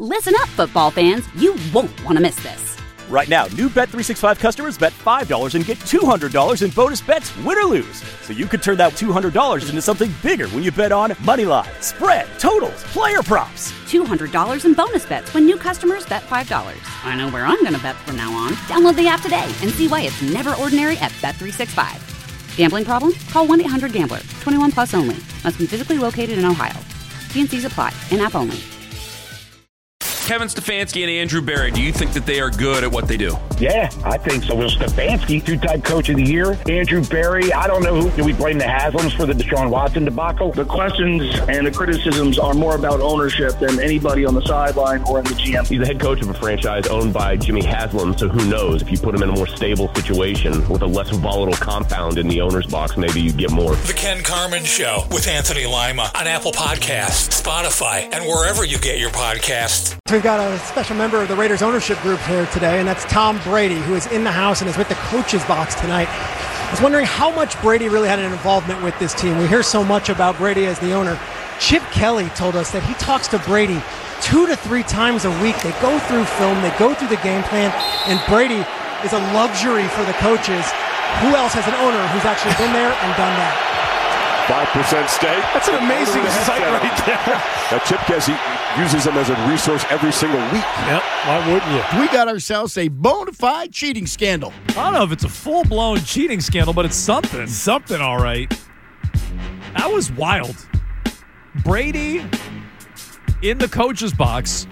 Listen up, football fans. You won't want to miss this. Right now, new Bet365 customers bet $5 and get $200 in bonus bets, win or lose. So you could turn that $200 into something bigger when you bet on money line, spread, totals, player props. $200 in bonus bets when new customers bet $5. I know where I'm going to bet from now on. Download the app today and see why it's never ordinary at Bet365. Gambling problem? Call 1-800-GAMBLER. 21 plus only. Must be physically located in Ohio. T&Cs apply. In-app only. Kevin Stefanski and Andrew Berry, do you think that they are good at what they do? Yeah, I think so. Well, Stefanski, two-time coach of the year. Andrew Berry, I don't know who. Do we blame the Haslams for the Deshaun Watson debacle? The questions and the criticisms are more about ownership than anybody on the sideline or in the GM. He's the head coach of a franchise owned by Jimmy Haslam, so who knows? If you put him in a more stable situation with a less volatile compound in the owner's box, maybe you get more. The Ken Carman Show with Anthony Lima on Apple Podcasts, Spotify, and wherever you get your podcasts. We've got a special member of the Raiders ownership group here today, and that's Tom Brady, who is in the house and is with the coach's box tonight. I was wondering how much Brady really had an involvement with this team. We hear so much about Brady as the owner. Chip Kelly told us that he talks to Brady 2 to 3 times a week. They go through film, they go through the game plan, and Brady is a luxury for the coaches. Who else has an owner who's actually been there and done that? 5% stake. That's an amazing site right there. Now, Chip Kessie uses them as a resource every single week. Yep, why wouldn't you? We got ourselves a bona fide cheating scandal. I don't know if it's a full-blown cheating scandal, but it's something. Something, all right. That was wild. Brady in the coach's box.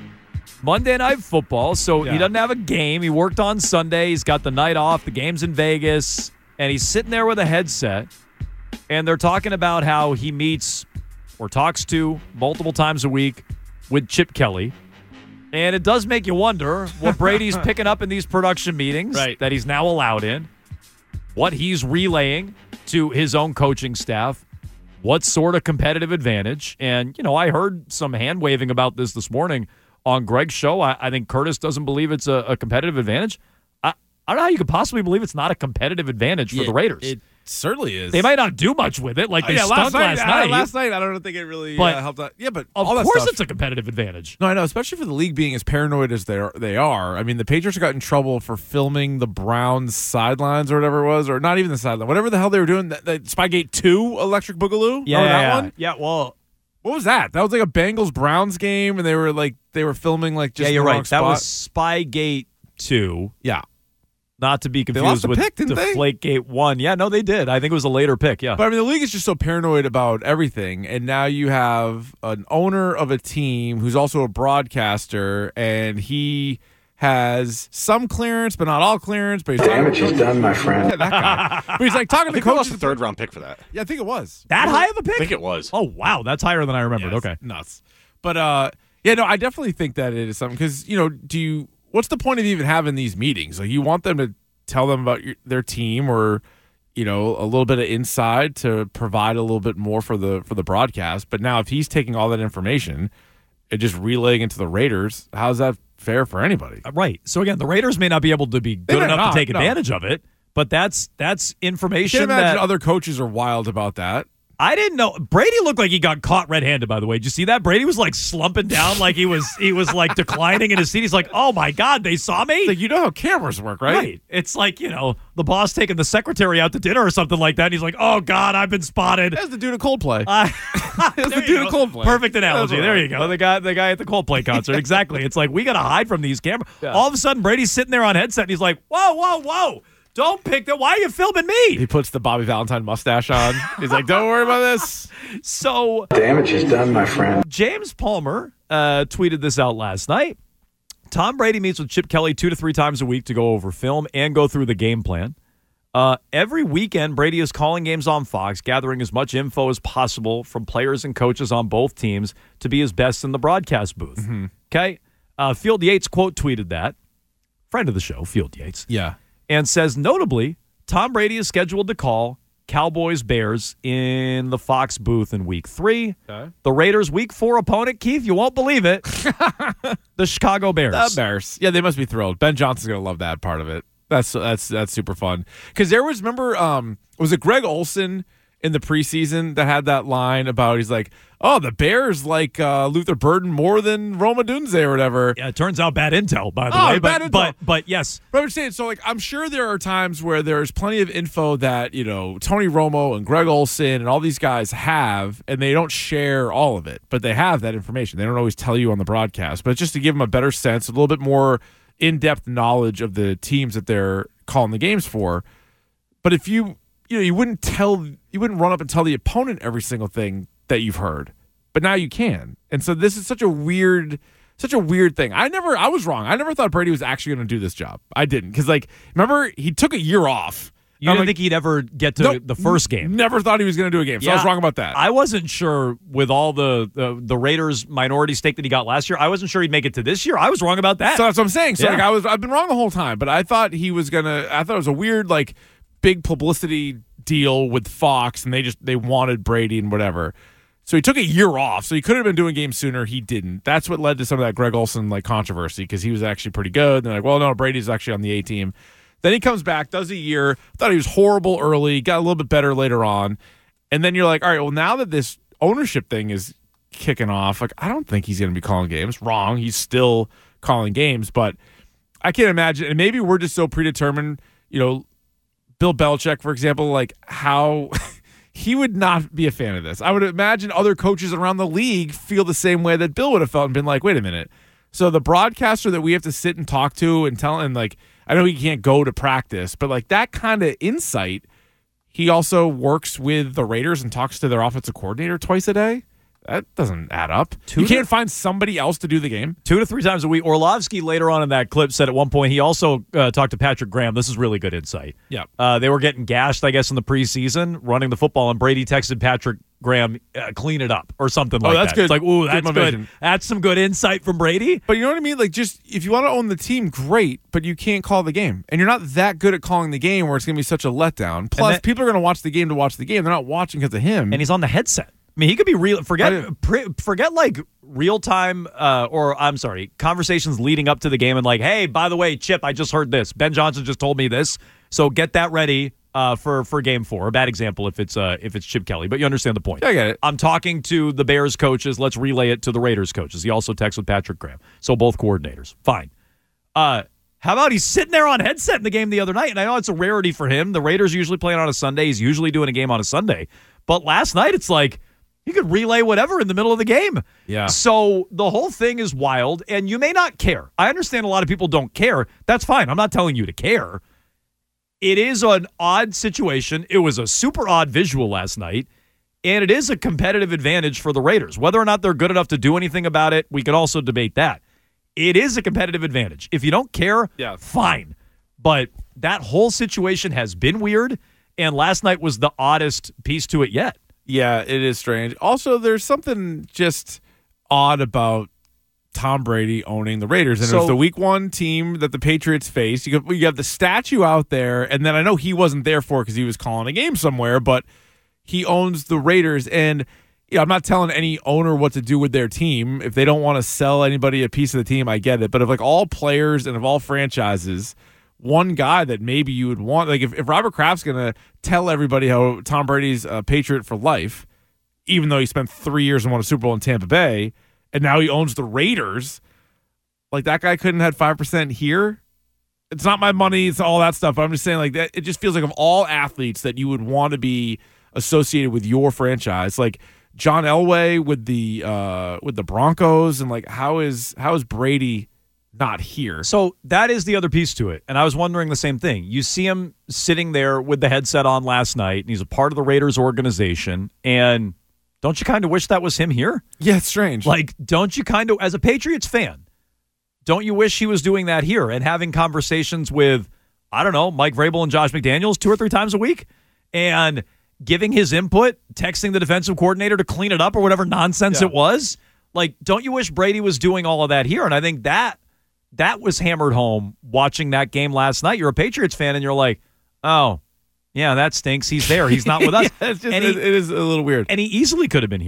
Monday Night Football, so he doesn't have a game. He worked on Sunday. He's got the night off. The game's in Vegas. And he's sitting there with a headset. And they're talking about how he meets or talks to multiple times a week with Chip Kelly. And it does make you wonder what Brady's picking up in these production meetings that he's now allowed in, what he's relaying to his own coaching staff, what sort of competitive advantage. And, you know, I heard some hand-waving about this morning on Greg's show. I think Curtis doesn't believe it's a competitive advantage. I don't know how you could possibly believe it's not a competitive advantage for the Raiders. It certainly is. They might not do much with it, like they stunk last night. Last night, I don't think it really helped out. Yeah, but of all that course stuff, it's a competitive advantage. No, I know, especially for the league being as paranoid as they are. I mean, the Patriots got in trouble for filming the Browns sidelines or whatever it was, or not even the sideline, whatever the hell they were doing. That Spygate 2 Electric Boogaloo? That one? Yeah, well, what was that? That was like a Bengals-Browns game, and they were filming like just you're the wrong right. spot. That was Spygate 2. Yeah. Not to be confused with Deflategate 1. Yeah, no, they did. I think it was a later pick, yeah. But, I mean, the league is just so paranoid about everything, and now you have an owner of a team who's also a broadcaster, and he has some clearance, but not all clearance. But he's damage is done, my friend. Yeah, that guy. But he's like talking to coaches. Lost a third-round pick for that. Yeah, I think it was. That high of a pick? I think it was. Oh, wow. That's higher than I remembered. Yeah, okay. Nuts. But, I definitely think that it is something because, what's the point of even having these meetings? Like, you want them to tell them about their team or, a little bit of inside to provide a little bit more for the broadcast. But now if he's taking all that information and just relaying it to the Raiders, how's that fair for anybody? Right. So, again, the Raiders may not be able to be good enough to take advantage of it, but that's information I can't imagine other coaches are wild about that. I didn't know. Brady looked like he got caught red-handed, by the way. Did you see that? Brady was like slumping down like he was like declining in his seat. He's like, oh my God, they saw me? Like, you know how cameras work, right? Right. It's like, the boss taking the secretary out to dinner or something like that. And he's like, oh God, I've been spotted. That's the dude at Coldplay. That's the dude at Coldplay. Perfect analogy. There you go. The guy at the Coldplay concert. Exactly. It's like, we got to hide from these cameras. Yeah. All of a sudden, Brady's sitting there on headset and he's like, whoa. Don't pick that. Why are you filming me? He puts the Bobby Valentine mustache on. He's like, don't worry about this. So damage is done, my friend. James Palmer tweeted this out last night. Tom Brady meets with Chip Kelly 2 to 3 times a week to go over film and go through the game plan. Every weekend, Brady is calling games on Fox, gathering as much info as possible from players and coaches on both teams to be his best in the broadcast booth. Mm-hmm. Okay? Field Yates quote tweeted that. Friend of the show, Field Yates. Yeah. And says, notably, Tom Brady is scheduled to call Cowboys-Bears in the Fox booth in Week 3. Okay. The Raiders' Week 4 opponent, Keith, you won't believe it, the Chicago Bears. The Bears. Yeah, they must be thrilled. Ben Johnson's going to love that part of it. That's super fun. Because there was, remember, was it Greg Olson in the preseason that had that line about he's like, oh, the Bears like Luther Burden more than Roma Dunze or whatever. Yeah, it turns out bad intel, by the way. Bad intel. But yes. But I'm saying, so like, I'm sure there are times where there's plenty of info that, Tony Romo and Greg Olsen and all these guys have, and they don't share all of it, but they have that information. They don't always tell you on the broadcast, but just to give them a better sense, a little bit more in-depth knowledge of the teams that they're calling the games for. But if you wouldn't run up and tell the opponent every single thing that you've heard, but now you can. And so this is such a weird thing. I was wrong. I never thought Brady was actually going to do this job. I didn't. Because, remember, he took a year off. You didn't think he'd ever get to the first game? Never thought he was going to do a game. So I was wrong about that. I wasn't sure with all the Raiders minority stake that he got last year. I wasn't sure he'd make it to this year. I was wrong about that. So that's what I'm saying. So I've been wrong the whole time. But I thought he was going to – I thought it was a weird, big publicity deal with Fox, and they wanted Brady and whatever. So he took a year off. So he could have been doing games sooner. He didn't. That's what led to some of that Greg Olsen controversy because he was actually pretty good. And they're like, well, no, Brady's actually on the A team. Then he comes back, does a year. Thought he was horrible early. Got a little bit better later on. And then you're like, all right, well, now that this ownership thing is kicking off, I don't think he's going to be calling games. Wrong. He's still calling games. But I can't imagine. And maybe we're just so predetermined, Bill Belichick, for example, how he would not be a fan of this. I would imagine other coaches around the league feel the same way that Bill would have felt and been like, wait a minute. So the broadcaster that we have to sit and talk to and tell, and I know he can't go to practice, but that kind of insight, he also works with the Raiders and talks to their offensive coordinator twice a day. That doesn't add up. You can't find somebody else to do the game? 2 to 3 times a week. Orlovsky later on in that clip said at one point he also talked to Patrick Graham. This is really good insight. Yeah. They were getting gashed, I guess, in the preseason, running the football, and Brady texted Patrick Graham, clean it up or something like that. That's good. It's like, ooh, that's motivation. good. That's some good insight from Brady. But you know what I mean? Just if you want to own the team, great, but you can't call the game. And you're not that good at calling the game where it's going to be such a letdown. Plus, people are going to watch the game to watch the game. They're not watching because of him. And he's on the headset. I mean, he could be real. Forget real time, conversations leading up to the game and hey, by the way, Chip, I just heard this. Ben Johnson just told me this, so get that ready for Game 4. A bad example if it's Chip Kelly, but you understand the point. I get it. I'm talking to the Bears coaches. Let's relay it to the Raiders coaches. He also texts with Patrick Graham, so both coordinators. Fine. How about he's sitting there on headset in the game the other night? And I know it's a rarity for him. The Raiders usually playing on a Sunday. He's usually doing a game on a Sunday, but last night it's you could relay whatever in the middle of the game. Yeah. So the whole thing is wild, and you may not care. I understand a lot of people don't care. That's fine. I'm not telling you to care. It is an odd situation. It was a super odd visual last night, and it is a competitive advantage for the Raiders. Whether or not they're good enough to do anything about it, we can also debate that. It is a competitive advantage. If you don't care, fine. But that whole situation has been weird, and last night was the oddest piece to it yet. Yeah, it is strange. Also, there's something just odd about Tom Brady owning the Raiders. And it was the week 1 team that the Patriots faced. You have the statue out there, and then I know he wasn't there for it because he was calling a game somewhere, but he owns the Raiders. And I'm not telling any owner what to do with their team. If they don't want to sell anybody a piece of the team, I get it. But if all players and of all franchises, one guy that maybe you would want, if Robert Kraft's going to tell everybody how Tom Brady's a Patriot for life, even though he spent 3 years and won a Super Bowl in Tampa Bay, and now he owns the Raiders, that guy couldn't have had 5% here. It's not my money. It's all that stuff. But I'm just saying that it just feels like of all athletes that you would want to be associated with your franchise, John Elway with the Broncos, and how is Brady not here? So that is the other piece to it. And I was wondering the same thing. You see him sitting there with the headset on last night, and he's a part of the Raiders organization. And don't you kind of wish that was him here? Yeah, it's strange. Don't you kind of, as a Patriots fan, don't you wish he was doing that here and having conversations with, I don't know, Mike Vrabel and Josh McDaniels 2 or 3 times a week and giving his input, texting the defensive coordinator to clean it up or whatever nonsense it was? Don't you wish Brady was doing all of that here? And I think that was hammered home watching that game last night. You're a Patriots fan, and you're like, oh, yeah, that stinks. He's there. He's not with us. It is a little weird. And he easily could have been here.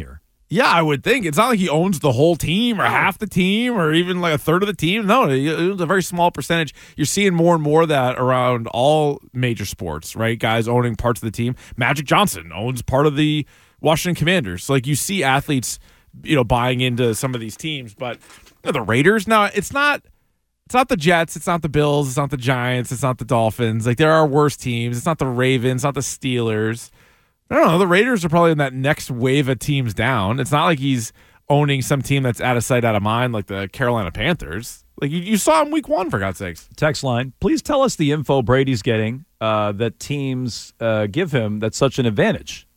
Yeah, I would think. It's not like he owns the whole team or half the team or even like a third of the team. No, it's a very small percentage. You're seeing more and more of that around all major sports, right? Guys owning parts of the team. Magic Johnson owns part of the Washington Commanders. So, like, you see athletes, buying into some of these teams. But the Raiders, no, it's not the Jets. It's not the Bills. It's not the Giants. It's not the Dolphins. Like, there are worse teams. It's not the Ravens. It's not the Steelers. I don't know. The Raiders are probably in that next wave of teams down. It's not like he's owning some team that's out of sight, out of mind, like the Carolina Panthers. Like, you saw him week 1, for God's sakes. Text line, please tell us the info Brady's getting that teams give him that's such an advantage.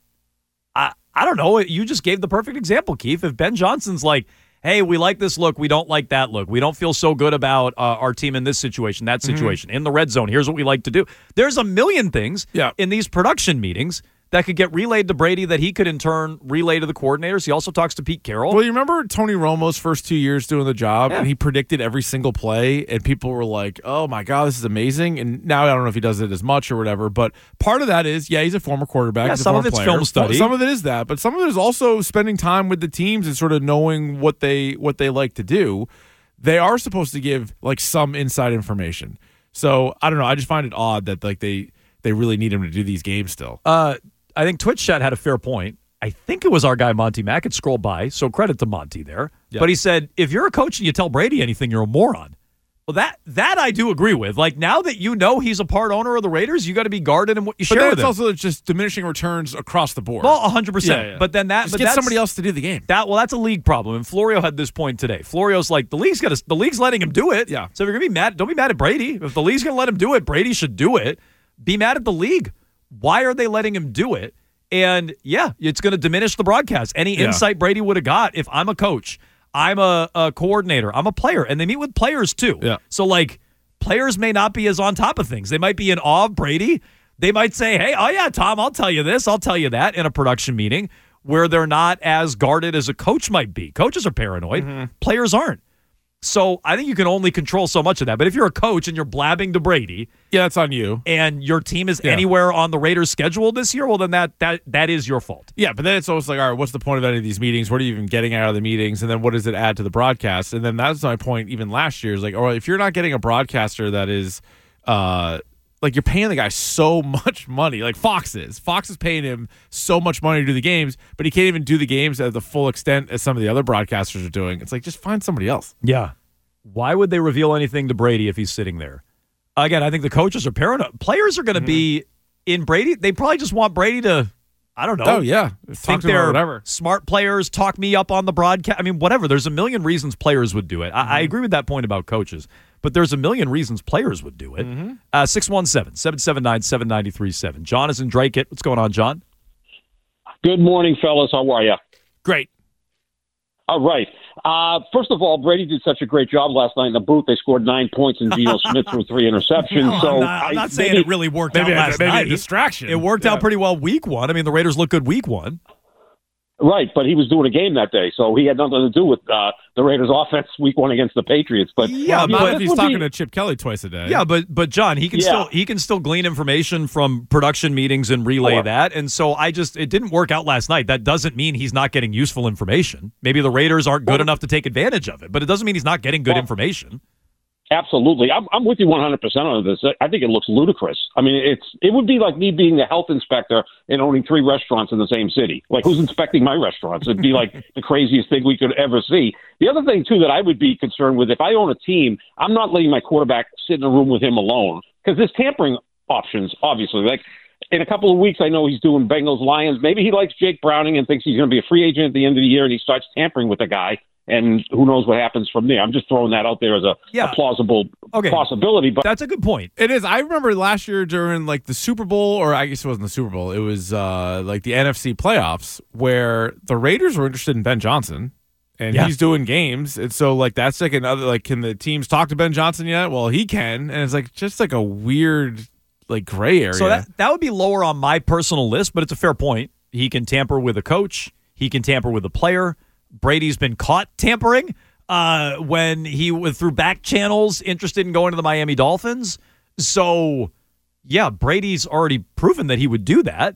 I don't know. You just gave the perfect example, Keith. If Ben Johnson's like, hey, we like this look, we don't like that look, we don't feel so good about our team in this situation, that situation, in the red zone, here's what we like to do. There's a million things in these production meetings that could get relayed to Brady that he could in turn relay to the coordinators. He also talks to Pete Carroll. Well, you remember Tony Romo's first 2 years doing the job, and he predicted every single play, and people were like, oh my God, this is amazing. And now I don't know if he does it as much or whatever, but part of that is, he's a former quarterback. Yeah, he's a some former of it's player. film study. Some of it is that, but some of it is also spending time with the teams and sort of knowing what they like to do. They are supposed to give like some inside information. So I don't know. I just find it odd that like they really need him to do these games still. I think Twitch chat had a fair point. I think it was our guy Monty Mack. It scrolled by, so credit to Monty there. Yeah. But he said, if you're a coach and you tell Brady anything, you're a moron. Well, that I do agree with. Like, now that you know he's a part owner of the Raiders, you got to be guarded in what you share with him. But it's also just diminishing returns across the board. Well, 100%. Yeah. But then just get somebody else to do the game. That's a league problem. And Florio had this point today. Florio's like, the league's letting him do it. Yeah. So if you're gonna be mad, don't be mad at Brady. If the league's gonna let him do it, Brady should do it. Be mad at the league. Why are they letting him do it? And it's going to diminish the broadcast. Any insight Brady would have got, if I'm a coach, I'm a coordinator, I'm a player, and they meet with players too. Yeah. So, like, players may not be as on top of things. They might be in awe of Brady. They might say, hey, oh yeah, Tom, I'll tell you this, I'll tell you that in a production meeting, where they're not as guarded as a coach might be. Coaches are paranoid. Mm-hmm. Players aren't. So I think you can only control so much of that. But if you're a coach and you're blabbing to Brady, that's on you. And your team is anywhere on the Raiders' schedule this year, well, then that is your fault. Yeah, but then it's almost like, all right, what's the point of any of these meetings? What are you even getting out of the meetings? And then what does it add to the broadcast? And then that's my point. Even last year is like, all right, if you're not getting a broadcaster that is, like, you're paying the guy so much money, like Fox is paying him so much money to do the games, but he can't even do the games at the full extent as some of the other broadcasters are doing. It's like, just find somebody else. Yeah. Why would they reveal anything to Brady if he's sitting there? Again, I think the coaches are paranoid. Players are going to be in Brady. They probably just want Brady to, I don't know. Oh, yeah. Think they're whatever. Smart players, talk me up on the broadcast. I mean, whatever. There's a million reasons players would do it. I agree with that point about coaches. But there's a million reasons players would do it. 617-779-7937. John is in Drake. What's going on, John? Good morning, fellas. How are you? Great. All right. First of all, Brady did such a great job last night in the booth. They scored 9 points, and Geno Smith threw 3 interceptions. I'm not saying it really worked out last night. A distraction. It worked out pretty well week 1. I mean, the Raiders looked good week 1. Right, but he was doing a game that day, so he had nothing to do with the Raiders' offense week 1 against the Patriots. But but he's talking to Chip Kelly twice a day. Yeah, but John, he can still glean information from production meetings and relay that. And so it didn't work out last night. That doesn't mean he's not getting useful information. Maybe the Raiders aren't good enough to take advantage of it, but it doesn't mean he's not getting good information. Absolutely. I'm with you 100% on this. I think it looks ludicrous. I mean, it would be like me being the health inspector and owning 3 restaurants in the same city. Like, who's inspecting my restaurants? It'd be like the craziest thing we could ever see. The other thing, too, that I would be concerned with, if I own a team, I'm not letting my quarterback sit in a room with him alone, because there's tampering options, obviously. Like, in a couple of weeks, I know he's doing Bengals-Lions. Maybe he likes Jake Browning and thinks he's going to be a free agent at the end of the year, and he starts tampering with the guy. And who knows what happens from there. I'm just throwing that out there as a plausible possibility. But that's a good point. It is. I remember last year during like the Super Bowl, or I guess it wasn't the Super Bowl. It was like the NFC playoffs, where the Raiders were interested in Ben Johnson, and he's doing games. And so like that's like another, like, can the teams talk to Ben Johnson yet? Well, he can. And it's like just like a weird like gray area. So that would be lower on my personal list, but it's a fair point. He can tamper with a coach. He can tamper with a player. Brady's been caught tampering when he was through back channels interested in going to the Miami Dolphins. So, yeah, Brady's already proven that he would do that.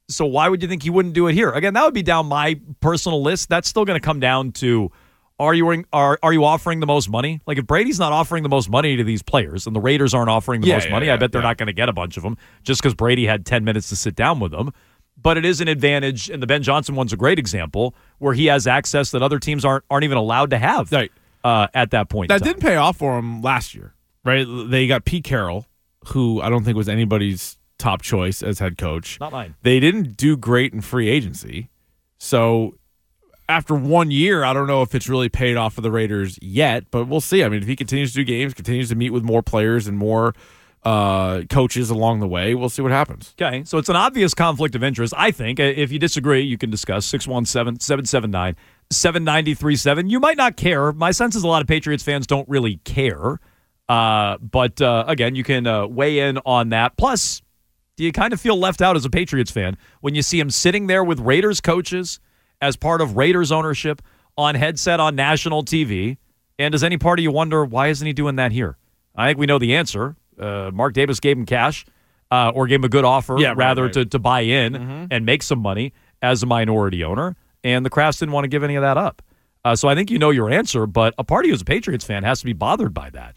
So why would you think he wouldn't do it here? Again, that would be down my personal list. That's still going to come down to, are you offering the most money? Like, if Brady's not offering the most money to these players and the Raiders aren't offering the most money, I bet they're not going to get a bunch of them just because Brady had 10 minutes to sit down with them. But it is an advantage, and the Ben Johnson one's a great example, where he has access that other teams aren't even allowed to have at that point. That didn't pay off for him last year, right? They got Pete Carroll, who I don't think was anybody's top choice as head coach. Not mine. They didn't do great in free agency. So after 1 year, I don't know if it's really paid off for the Raiders yet, but we'll see. I mean, if he continues to do games, continues to meet with more players and more coaches along the way, we'll see what happens. Okay, so it's an obvious conflict of interest, I think. If you disagree, you can discuss 617-779-7937. You might not care. My sense is a lot of Patriots fans don't really care. But again, you can weigh in on that. Plus, do you kind of feel left out as a Patriots fan when you see him sitting there with Raiders coaches as part of Raiders ownership on headset on national TV? And does any part of you wonder, why isn't he doing that here? I think we know the answer. Mark Davis gave him cash or gave him a good offer to buy in and make some money as a minority owner. And the Crafts didn't want to give any of that up. So I think you know your answer, but a part of you as a Patriots fan has to be bothered by that.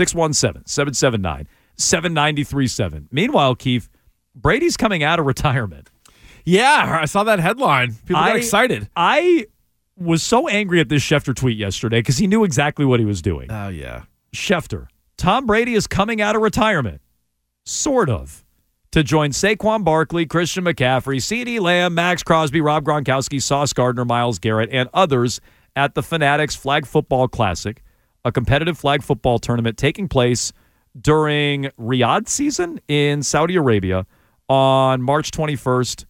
617-779-7937. Meanwhile, Keith, Brady's coming out of retirement. Yeah, I saw that headline. People got excited. I was so angry at this Schefter tweet yesterday because he knew exactly what he was doing. Oh, yeah. Schefter, Tom Brady is coming out of retirement, sort of, to join Saquon Barkley, Christian McCaffrey, CeeDee Lamb, Max Crosby, Rob Gronkowski, Sauce Gardner, Myles Garrett, and others at the Fanatics Flag Football Classic, a competitive flag football tournament taking place during Riyadh season in Saudi Arabia on March 21st,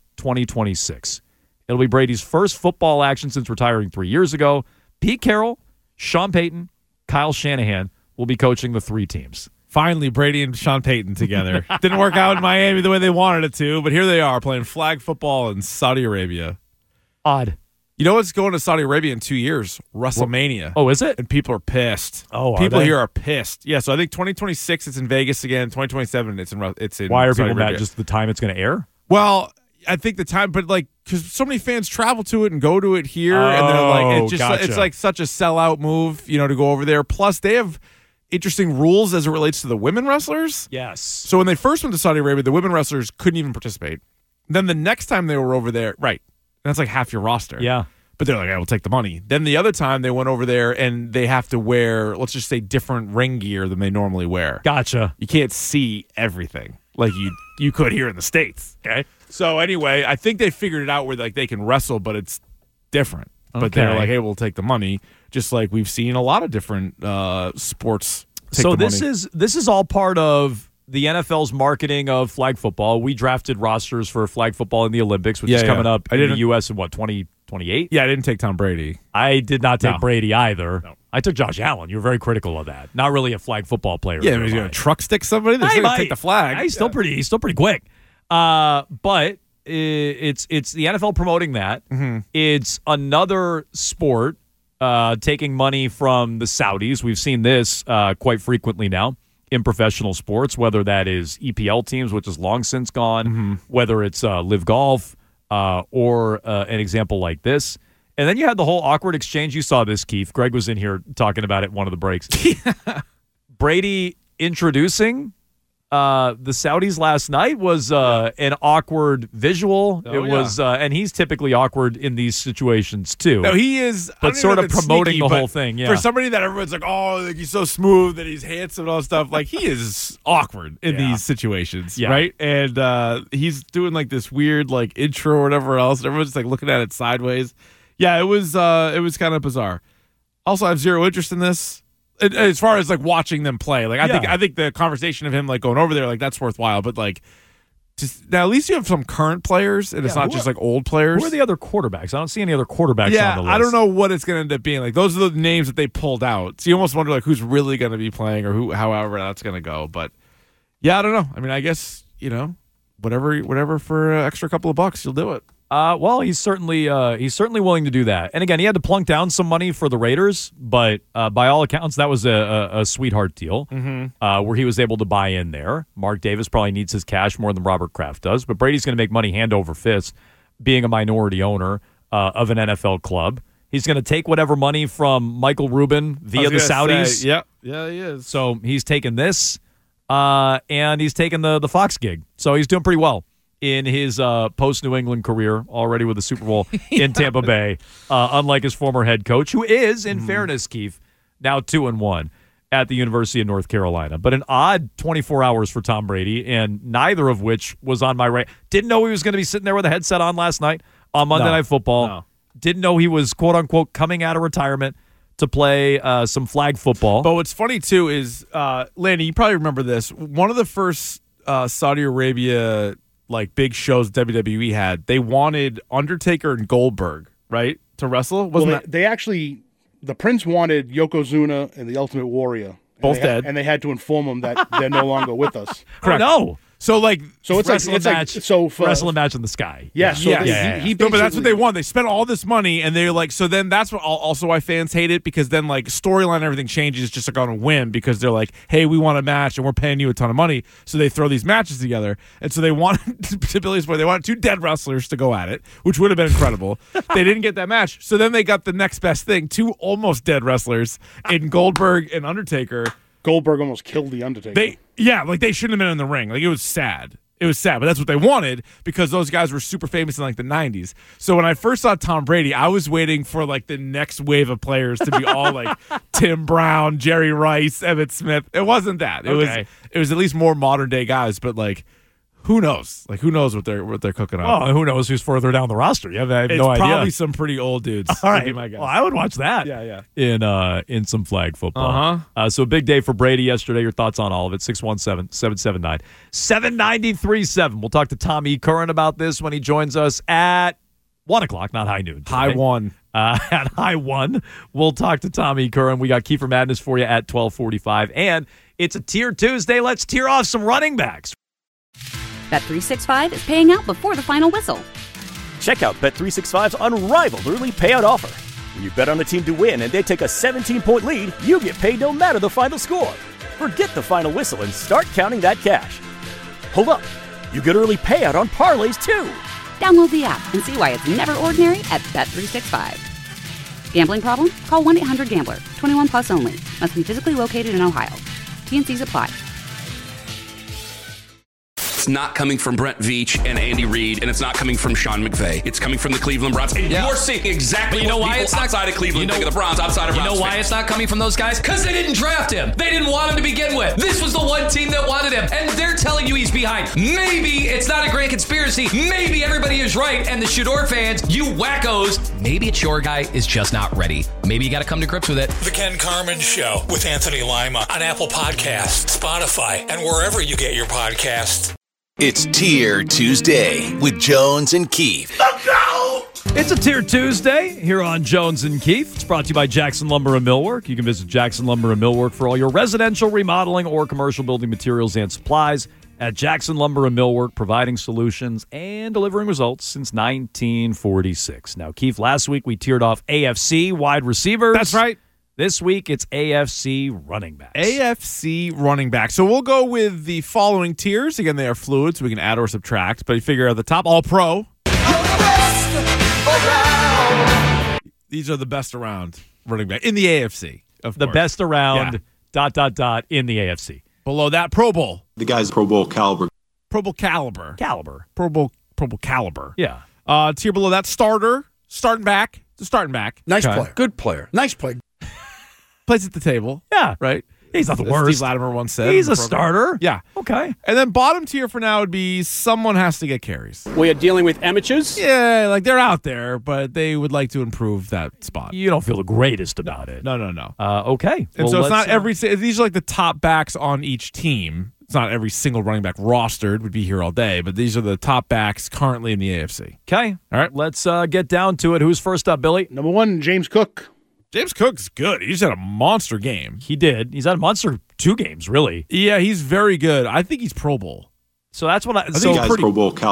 2026. It'll be Brady's first football action since retiring 3 years ago. Pete Carroll, Sean Payton, Kyle Shanahan will be coaching the three teams. Finally, Brady and Sean Payton together. Didn't work out in Miami the way they wanted it to, but here they are playing flag football in Saudi Arabia. Odd. You know what's going to Saudi Arabia in 2 years? WrestleMania. Oh, is it? And people are pissed. Oh, people here are pissed. Yeah, so I think 2026 it's in Vegas again. 2027 it's in. Why are Saudi people Arabia. mad? Just the time it's going to air? Well, I think the time, but like because so many fans travel to it and go to it here, and they're like, it's like such a sellout move, to go over there. Plus, they have interesting rules as it relates to the women wrestlers. Yes. So when they first went to Saudi Arabia, the women wrestlers couldn't even participate. Then the next time they were over there, right? That's like half your roster. Yeah. But they're like, we'll take the money. Then the other time they went over there and they have to wear, let's just say, different ring gear than they normally wear. Gotcha. You can't see everything like you could here in the States. Okay. So anyway, I think they figured it out where like they can wrestle, but it's different. Okay. But they're like, hey, we'll take the money, just like we've seen a lot of different sports. So this is all part of the NFL's marketing of flag football. We drafted rosters for flag football in the Olympics, which is coming up in the U.S. in 2028? Yeah, I didn't take Tom Brady. I did not take Brady either. No. I took Josh Allen. You were very critical of that. Not really a flag football player. Yeah, he's going to truck stick somebody. They're going to take the flag. He's still pretty quick. But it's the NFL promoting that. Mm-hmm. It's another sport taking money from the Saudis. We've seen this quite frequently now in professional sports, whether that is EPL teams, which is long since gone, whether it's Live Golf, or an example like this. And then you had the whole awkward exchange. You saw this, Keith. Greg was in here talking about it in one of the breaks. Brady introducing the Saudis last night was an awkward visual. And he's typically awkward in these situations too. No, he is, but sort of promoting sneaky, the whole thing. Yeah, for somebody that everyone's like, oh, like he's so smooth that he's handsome and all that stuff. Like he is awkward in these situations, right? And he's doing like this weird like intro or whatever else. And everyone's just like looking at it sideways. Yeah, it was kind of bizarre. Also, I have zero interest in this. As far as like watching them play, like I think the conversation of him like going over there, like that's worthwhile. But like, just now at least you have some current players, and it's not just like old players. Who are the other quarterbacks? I don't see any other quarterbacks on the list. I don't know what it's going to end up being. Like those are the names that they pulled out. So you almost wonder like who's really going to be playing or however that's going to go. But yeah, I don't know. I mean, I guess whatever for an extra couple of bucks, you'll do it. Well, he's certainly willing to do that. And again, he had to plunk down some money for the Raiders, but by all accounts, that was a sweetheart deal where he was able to buy in there. Mark Davis probably needs his cash more than Robert Kraft does, but Brady's going to make money hand over fist being a minority owner of an NFL club. He's going to take whatever money from Michael Rubin via the Saudis. Yeah, he is. So he's taken this, and he's taken the Fox gig. So he's doing pretty well in his post-New England career, already with the Super Bowl in Tampa Bay, unlike his former head coach, who is, in fairness, Keith, now 2-1 at the University of North Carolina. But an odd 24 hours for Tom Brady, and neither of which was on my right. Didn't know he was going to be sitting there with a headset on last night on Monday Night Football. No. Didn't know he was, quote-unquote, coming out of retirement to play some flag football. But what's funny, too, is, Lanny, you probably remember this. One of the first Saudi Arabia big shows WWE had, they wanted Undertaker and Goldberg, right, to wrestle? They actually, the Prince wanted Yokozuna and the Ultimate Warrior. Both dead. And they had to inform them that they're no longer with us. Correct. Oh, no. So it's wrestling match in the sky. Yeah. But that's what they want. They spent all this money, and they're like, so then that's what also why fans hate it, because then storyline and everything changes just on a whim, because they're like, hey, we want a match and we're paying you a ton of money, so they throw these matches together, and so they wanted, to Billy's point, they wanted two dead wrestlers to go at it, which would have been incredible. They didn't get that match, so then they got the next best thing, two almost dead wrestlers in Goldberg and Undertaker. Goldberg almost killed the Undertaker. They shouldn't have been in the ring. It was sad. It was sad, but that's what they wanted, because those guys were super famous in the 90s. So when I first saw Tom Brady, I was waiting for the next wave of players to be all Tim Brown, Jerry Rice, Emmitt Smith. It wasn't that. It was at least more modern day guys, but who knows? Who knows what they're cooking up? Oh, who knows who's further down the roster? I have no idea. It's probably some pretty old dudes. All right, my guess. Well, I would watch that. Yeah. In some flag football. So a big day for Brady yesterday. Your thoughts on all of it? 617-779-7937. We'll talk to Tom E. Curran about this when he joins us at 1 o'clock, not high noon. High one. At high one, we'll talk to Tom E. Curran. We got Kiefer Madness for you at 12:45, and it's a Tier Tuesday. Let's tier off some running backs. Bet365 is paying out before the final whistle. Check out Bet365's unrivaled early payout offer. When you bet on a team to win and they take a 17-point lead, you get paid no matter the final score. Forget the final whistle and start counting that cash. Hold up. You get early payout on parlays, too. Download the app and see why it's never ordinary at Bet365. Gambling problem? Call 1-800-GAMBLER. 21 plus only. Must be physically located in Ohio. T&Cs apply. It's not coming from Brent Veach and Andy Reid, and it's not coming from Sean McVay. It's coming from the Cleveland Browns. And you're seeing exactly what people outside of Cleveland think of the Browns, outside of Browns. You know why it's not coming from those guys? Because they didn't draft him. They didn't want him to begin with. This was the one team that wanted him, and they're telling you he's behind. Maybe it's not a great conspiracy. Maybe everybody is right, and the Shador fans, you wackos, maybe it's your guy is just not ready. Maybe you got to come to grips with it. The Ken Carman Show with Anthony Lima on Apple Podcasts, Spotify, and wherever you get your podcasts. It's Tier Tuesday with Jones and Keith. Let's go! It's a Tier Tuesday here on Jones and Keith. It's brought to you by Jackson Lumber and Millwork. You can visit Jackson Lumber and Millwork for all your residential remodeling or commercial building materials and supplies at Jackson Lumber and Millwork, providing solutions and delivering results since 1946. Now, Keith, last week we tiered off AFC wide receivers. That's right. This week, it's AFC running backs. AFC running back. So we'll go with the following tiers. Again, they are fluid, so we can add or subtract. But you figure at the top, All-Pro. These are the best around running back in the AFC, of the course. Best around, in the AFC. Below that, Pro Bowl. The guy's Pro Bowl caliber. Pro Bowl caliber. Pro Bowl caliber. Yeah. Tier below that, starter. Starting back. Nice player. Good player. Nice player. Plays at the table. Yeah. Right? He's not the As worst. Steve Latimer once said. He's a starter. Yeah. Okay. And then bottom tier for now would be someone has to get carries. We are dealing with amateurs. Yeah, they're out there, but they would like to improve that spot. You don't feel the greatest about it. No. Okay. And so it's not every. These are like the top backs on each team. It's not every single running back rostered would be here all day, but these are the top backs currently in the AFC. Okay. All right. Let's get down to it. Who's first up, Billy? Number 1, James Cook. James Cook's good. He just had a monster game. He did. He's had a monster 2 games, really. Yeah, he's very good. I think he's Pro Bowl. So that's what I think he's Pro Bowl caliber.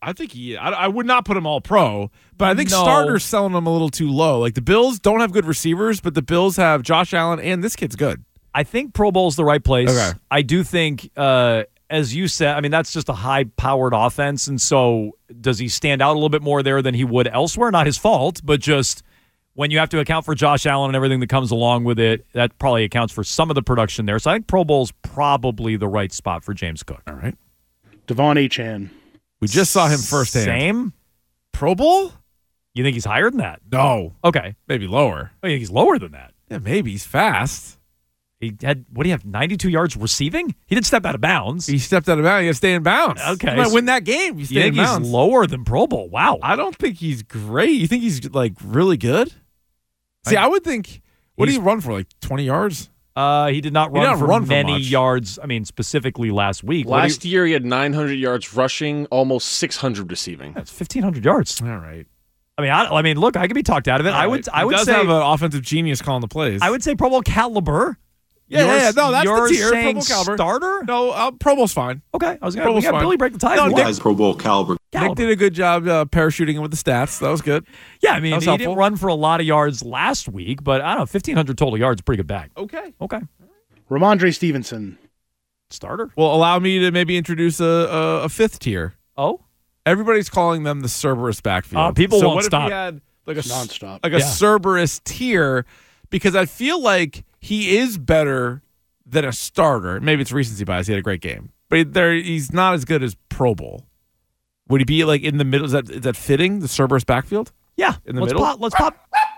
I think I would not put him all pro, but I think starters selling him a little too low. Like the Bills don't have good receivers, but the Bills have Josh Allen and this kid's good. I think Pro Bowl's the right place. Okay. I do think, as you said, I mean, that's just a high-powered offense, and so does he stand out a little bit more there than he would elsewhere? Not his fault, but just when you have to account for Josh Allen and everything that comes along with it, that probably accounts for some of the production there. So I think Pro Bowl's probably the right spot for James Cook. All right. Devon Achane. We just saw him firsthand. Same? Pro Bowl? You think he's higher than that? No. Okay. Maybe lower. I think he's lower than that. Yeah, maybe. He's fast. He had, what do you have, 92 yards receiving? He didn't step out of bounds. He stepped out of bounds. He had to stay in bounds. Okay. You might win that game. You stay in think bounds. He's lower than Pro Bowl. Wow. I don't think he's great. You think he's, like, really good? See, I would think, what did he run for, like 20 yards? He did not run for many yards. I mean, specifically last week. Last year, he had 900 yards rushing, almost 600 receiving. That's 1,500 yards. All right. I mean, look, I could be talked out of it. I would does say have an offensive genius calling the plays. I would say Pro Bowl caliber. Yeah. No, that's you're the tier. saying Pro Bowl caliber. Starter? No, Pro Bowl's fine. Okay, I was going to Billy break the tie. No, Nick, Pro Bowl caliber. Nick did a good job parachuting with the stats. That was good. Yeah, I mean, he didn't run for a lot of yards last week, but I don't know, 1,500 total yards, pretty good bag. Okay. Ramondre Stevenson. Starter? Well, allow me to maybe introduce a fifth tier. Oh? Everybody's calling them the Cerberus backfield. People so won't what stop. If we had like a nonstop, like a Cerberus tier, because I feel like he is better than a starter. Maybe it's recency bias. He had a great game, but he's not as good as Pro Bowl. Would he be like in the middle? Is that fitting? The Cerberus backfield? Yeah, in the middle. Let's pop.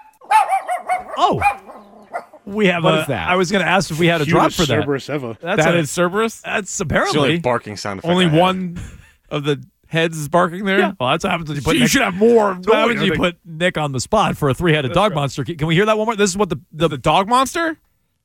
Oh, we have what is that? I was going to ask if we had a drop for that. Cerberus ever. That is Cerberus. That's apparently It's the only barking sound effect. Only one of the heads is barking there. Yeah. Well, that's what happens when you put. You should have more. What happens when you put Nick on the spot for a three-headed dog monster? Can we hear that one more? This is what the dog monster.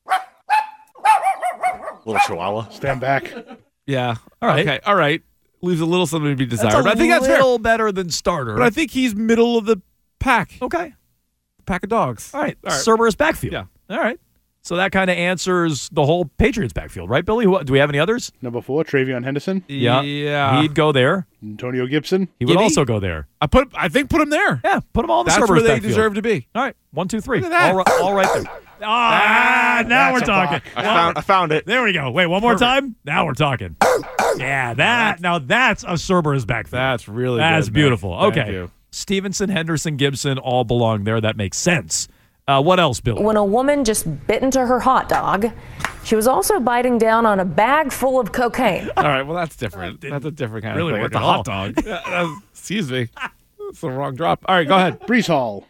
Little chihuahua. Stand back. Yeah. All right. Okay. All right. Leaves a little something to be desired. But I think that's a little better than starter. But I think he's middle of the pack. Okay. Pack of dogs. All right. Cerberus backfield. Yeah. All right. So that kind of answers the whole Patriots backfield, right, Billy? Do we have any others? Number 4, Travion Henderson. Yeah. He'd go there. Antonio Gibson. He would also go there. I think put him there. Yeah, put him all in the That's Cerberus where they backfield. deserve to be. All right. 1, 2, 3. Look at that. All right there. Now we're talking. I found it. There we go. Wait, one more time? Now we're talking. Yeah, that's a Cerberus backfield. That's really That's good, beautiful. man. Thank Okay. you. Stevenson, Henderson, Gibson all belong there. That makes sense. What else, Billy? When a woman just bit into her hot dog, she was also biting down on a bag full of cocaine. All right. Well, that's different. That's a different kind really of thing. work It's a at hot all. dog. Excuse me. That's the wrong drop. All right. Go ahead. Brees Hall.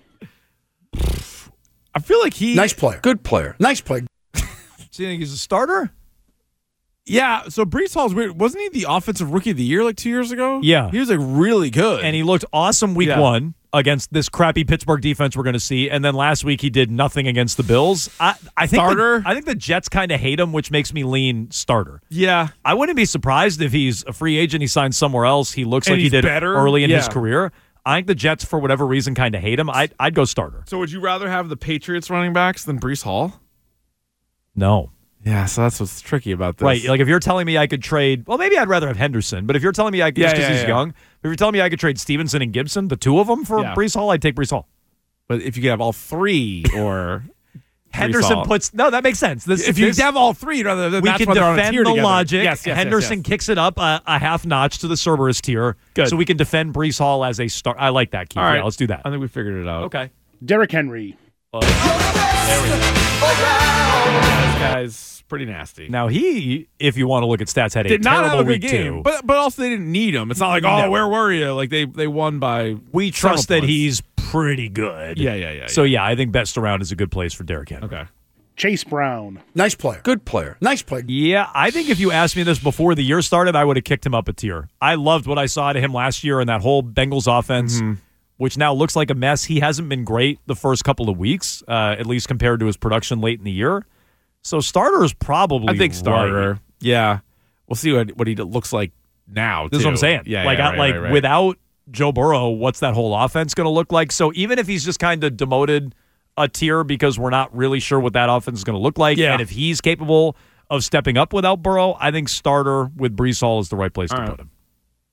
I feel like he. Nice player. Good player. Nice player. Do you think he's a starter? Yeah, so Brees Hall's weird. Wasn't he the offensive rookie of the year like 2 years ago? Yeah. He was like really good. And he looked awesome week one against this crappy Pittsburgh defense we're going to see. And then last week he did nothing against the Bills. I think Starter? I think the Jets kind of hate him, which makes me lean starter. Yeah. I wouldn't be surprised if he's a free agent, he signs somewhere else. He looks And like he he's did better? early in his Yeah. career. I think the Jets, for whatever reason, kind of hate him. I'd go starter. So would you rather have the Patriots running backs than Brees Hall? No. Yeah, so that's what's tricky about this. Right, like if you're telling me I could trade, well, maybe I'd rather have Henderson, but if you're telling me I could, just because he's young, if you're telling me I could trade Stevenson and Gibson, the two of them for Brees Hall, I'd take Brees Hall. But if you could have all three or Henderson puts, no, that makes sense. If you have all three, rather than we that's can why they're on a defend tier the together. logic. Yes, Henderson kicks it up a half notch to the Cerberus tier. Good. So we can defend Brees Hall as a star. I like that, Keith. All right. Yeah, let's do that. I think we figured it out. Okay. Derrick Henry. There we go. This guy's pretty nasty. Now he, if you want to look at stats, had a Did not terrible have a good week game, too. but also they didn't need him. It's not like, oh, where were you? Like they won by. We trust several that points. he's pretty good. Yeah. So yeah, I think best around is a good place for Derrick Henry. Okay. Chase Brown. Nice player. Good player. Nice player. Yeah, I think if you asked me this before the year started, I would have kicked him up a tier. I loved what I saw to him last year in that whole Bengals offense, which now looks like a mess. He hasn't been great the first couple of weeks, at least compared to his production late in the year. So starter is probably I think starter. right. Yeah. We'll see what he looks like now. This is what I'm saying. Yeah. Right. Without Joe Burrow, what's that whole offense going to look like? So even if he's just kind of demoted a tier because we're not really sure what that offense is going to look like, and if he's capable of stepping up without Burrow, I think starter with Brees Hall is the right place to put him.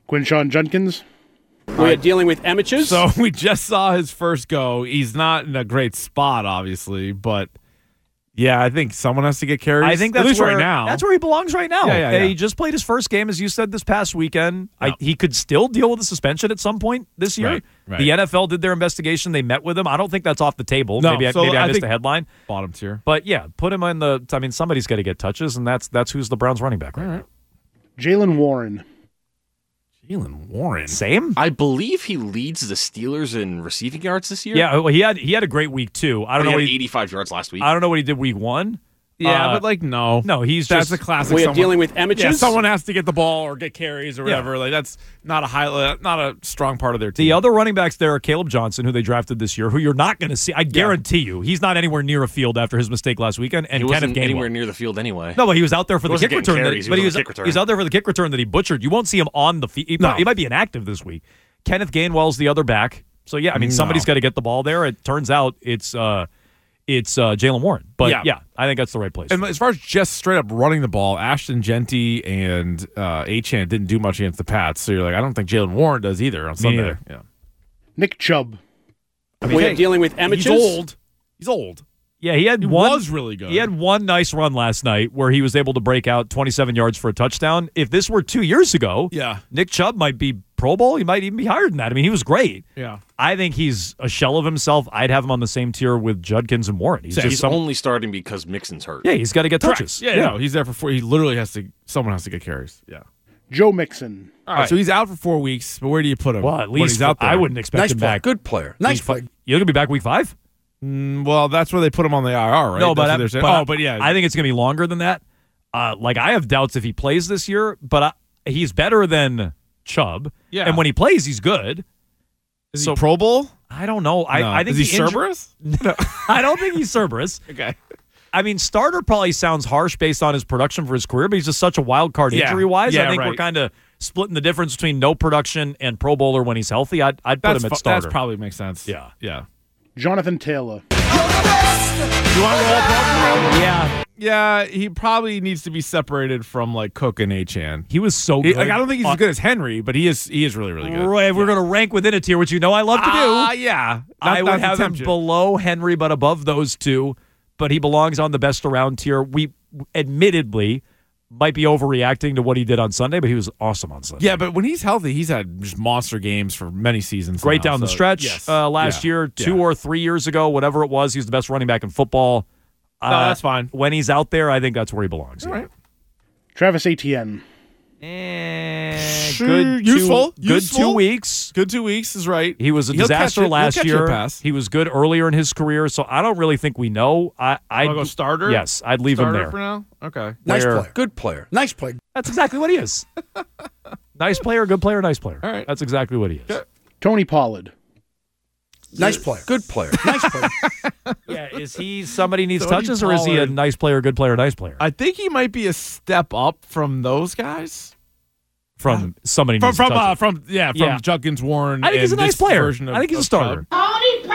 Quinshawn Judkins. We are dealing with amateurs. So we just saw his first go. He's not in a great spot, obviously, but yeah, I think someone has to get carries. I think that's at least where, right now. That's where he belongs right now. Yeah. He just played his first game, as you said, this past weekend. Yeah. He could still deal with a suspension at some point this year. Right. The NFL did their investigation. They met with him. I don't think that's off the table. No, maybe I missed the headline. Bottom tier. But yeah, put him in the. I mean, somebody's got to get touches, and that's who's the Browns running back right now. Jaylen Warren. Jaylen Warren. Same? I believe he leads the Steelers in receiving yards this year. Yeah, well, he had a great week too. I don't know He what had he 85 yards last week. I don't know what he did week 1. Yeah, but like no, that's a classic. We are dealing with amateurs. Yeah, someone has to get the ball or get carries or whatever. Like that's not a strong part of their team. The other running backs there are Caleb Johnson, who they drafted this year, who you're not going to see. I guarantee you, he's not anywhere near a field after his mistake last weekend. And he wasn't Kenneth Gainwell. anywhere near the field anyway. No, but he was out there for the kick return. He's out there for the kick return that he butchered. You won't see him on the field. He might be inactive this week. Kenneth Gainwell's the other back. So yeah, I mean somebody's got to get the ball there. It turns out it's Jaylen Warren. But yeah, I think that's the right place. And as far as just straight up running the ball, Ashton Genty and Achane didn't do much against the Pats. So you're like, I don't think Jaylen Warren does either on Sunday. Neither. Yeah. Nick Chubb. We are dealing with amateurs. He's old. Yeah, he was really good. He had one nice run last night where he was able to break out 27 yards for a touchdown. If this were 2 years ago, Nick Chubb might be Pro Bowl. He might even be higher than that. I mean, he was great. Yeah. I think he's a shell of himself. I'd have him on the same tier with Judkins and Warren. He's only starting because Mixon's hurt. Yeah, he's got to get touches. Yeah, no, he's there for 4. He literally someone has to get carries. Yeah. Joe Mixon. All right, so he's out for 4 weeks, but where do you put him? Well, at least he's out there? I wouldn't expect him back. Good player. Nice play. You're going to be back week 5? Well, that's where they put him on the IR, right? No, but yeah. I think it's going to be longer than that. I have doubts if he plays this year, but he's better than Chubb. Yeah. And when he plays, he's good. Is he Pro Bowl? I don't know. I think is he Cerberus? No, I don't think he's Cerberus. Okay. I mean, starter probably sounds harsh based on his production for his career, but he's just such a wild card injury-wise. Yeah, I think we're kind of splitting the difference between no production and Pro Bowler when he's healthy. I'd put him at starter. That probably makes sense. Yeah. Jonathan Taylor. You want to go all pro? Yeah. Yeah, he probably needs to be separated from like Cook and Achane. He was so good. I don't think he's as good as Henry, but he is really, really good. Right, we're going to rank within a tier, which you know I love to do. Yeah. I would have him below Henry, but above those two. But he belongs on the best around tier. We admittedly might be overreacting to what he did on Sunday, but he was awesome on Sunday. Yeah, but when he's healthy, he's had just monster games for many seasons. Great down the stretch. Last year, 2 or 3 years ago, whatever it was, he was the best running back in football. No, that's fine. When he's out there, I think that's where he belongs. All right. Travis Etienne. Good useful. 2 weeks. Good 2 weeks is right. He was a disaster last year. He was good earlier in his career, so I don't really think we know. I'd go starter. Yes, I'd leave him there for now. Okay. Nice player. Good player. Nice play. That's exactly what he is. Nice player, good player, nice player. All right. That's exactly what he is. Tony Pollard. Nice player. Good player. Nice player. Yeah, is he somebody needs Tony touches, or is he a Pollard. nice player, good player, nice player? I think he might be a step up from those guys. From somebody needs touches. From Judkins, Warren. I think he's a and nice this player. version of- I think he's a of starter. Tony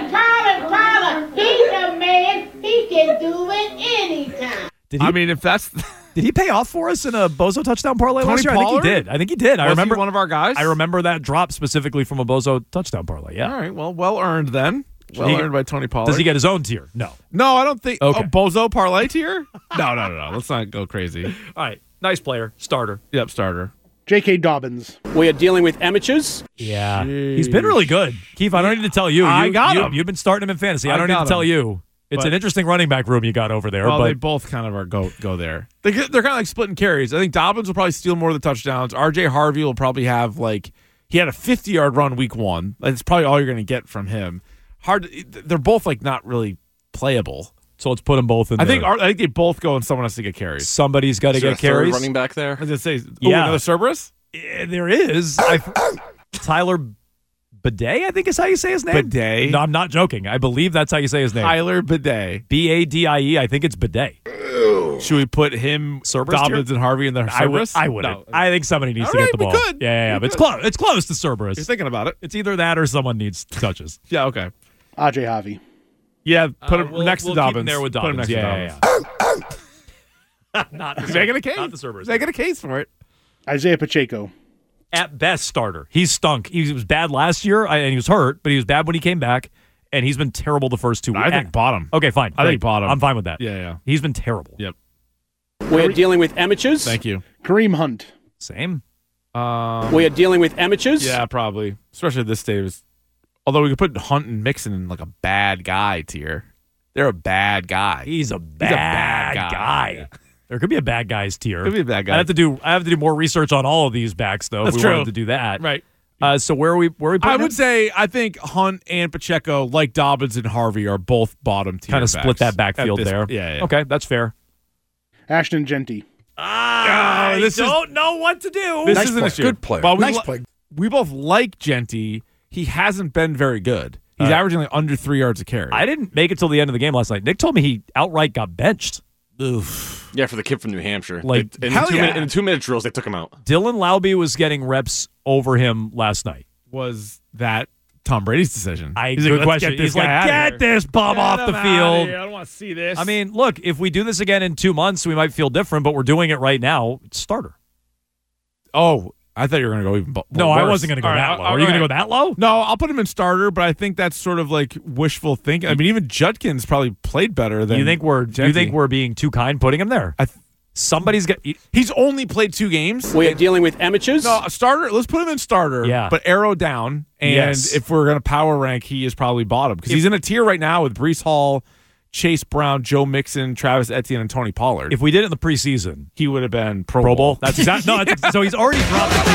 Pollard. He's a man. He can do it anytime. If that's Did he pay off for us in a Bozo touchdown parlay Tony last year? Pollard? I think he did. I Was he remember one of our guys. I remember that drop specifically from a Bozo touchdown parlay. Yeah. All right. Well earned then. Well earned by Tony Pollard. Does he get his own tier? No. No, I don't think. Okay. Oh, Bozo parlay tier? No. Let's not go crazy. All right. Nice player. Starter. Yep, starter. J.K. Dobbins. We are dealing with amateurs. Yeah. He's been really good. Keith, I don't need to tell you. I got him. You've been starting him in fantasy. I don't need to tell you. It's an interesting running back room you got over there. Well, but they both kind of are go there. They're kind of like splitting carries. I think Dobbins will probably steal more of the touchdowns. R.J. Harvey will probably have he had a 50-yard run week 1. That's probably all you're going to get from him. They're both not really playable. So let's put them both in. I think they both go and someone has to get carries. Somebody's got to get carries. Running back there. I was going to say, another Cerberus? Yeah, there is. Tyler Bidet, I think is how you say his name. Bidet? No, I'm not joking. I believe that's how you say his name. Tyler Bidet. Badie. I think it's Bidet. Should we put him, Cerberus Dobbins, and Harvey in the Cerberus? I wouldn't. No. I think somebody needs All to right, get the ball. we could. Yeah, but it's close. It's close to Cerberus. You're thinking about it. It's either that or someone needs touches. Yeah, okay. R.J. Harvey. Yeah, put him next to Dobbins. Keep him there with Put him Dobbins. next to Dobbins. Not Making a case. Not the Cerberus. Making a case for it. Isaiah Pacheco. at best starter. He's stunk. He was bad last year, and he was hurt, but he was bad when he came back, and he's been terrible the first 2 weeks. I think bottom. Okay, fine. I think bottom. I'm fine with that. Yeah. He's been terrible. Yep. We're dealing with amateurs. Thank you. Kareem Hunt. Same. We are dealing with amateurs. Yeah, probably. Especially at this stage. Although we could put Hunt and Mixon in like a bad guy tier. They're a bad guy. He's a bad guy. Yeah. There could be a bad guys tier. Could be a bad guy. I have to do more research on all of these backs though. That's if we true. wanted to do that. Right. So where are we putting I him? would say I think Hunt and Pacheco, like Dobbins and Harvey, are both bottom tier. Kind of split that backfield there. Yeah. Okay, that's fair. Ashton Genty. I don't know what to do. This Nice is an play. issue. Good player. But Nice play. We both like Genty. He hasn't been very good. He's averaging like under 3 yards a carry. I didn't make it till the end of the game last night. Nick told me he outright got benched. Oof. Yeah, for the kid from New Hampshire. Like, in hell yeah. in the 2-minute drills, they took him out. Dylan Laube was getting reps over him last night. Was that Tom Brady's decision? He's like, good "Let's question. get this He's guy like, outta get here." this bum Get off him the outta field. here. I don't want to see this. I mean, look, if we do this again in 2 months, we might feel different, but we're doing it right now. It's starter. Oh, I thought you were going to go even No, worse. I wasn't going to go that low. Are you going to go that low? No, I'll put him in starter, but I think that's sort of like wishful thinking. I mean, even Judkins probably played better than You think we're Genty. being too kind putting him there? Somebody's got. He's only played 2 games. We are dealing with amateurs. No, a starter. Let's put him in starter. Yeah. But arrow down. And Yes. if we're going to power rank, he is probably bottom because he's in a tier right now with Breece Hall, Chase Brown, Joe Mixon, Travis Etienne, and Tony Pollard. If we did it in the preseason, he would have been Pro Bowl. Bowl. That's exactly. No, so he's already dropped the